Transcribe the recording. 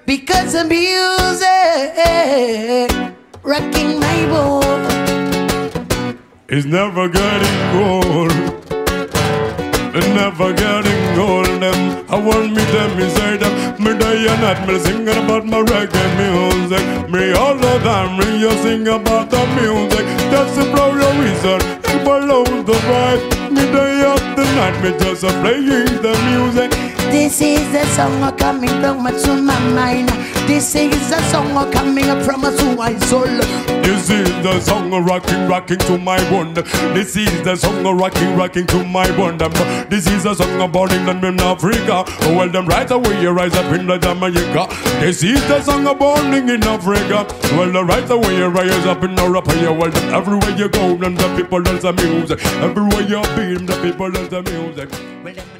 because of music rocking my boat. It's never getting old. It's never getting old. Them, I want me them inside them. Me die and not me singing about my reggae music. Me all the time me you sing about the music. That's the problem reason. If I love the vibe, me die up the night. Me just playing the music. This is a song coming from to my mind. This is a song coming from to my soul. This is the song rocking to my bone. This is the song rocking to my bone. This is a song born in Africa. Well, them right away you rise up in the Jamaica. This is the song born in Africa. Well, right away you rise up in Europe. Well, them everywhere you go, them the people dance the music. Everywhere you be, the people dance the music. Well,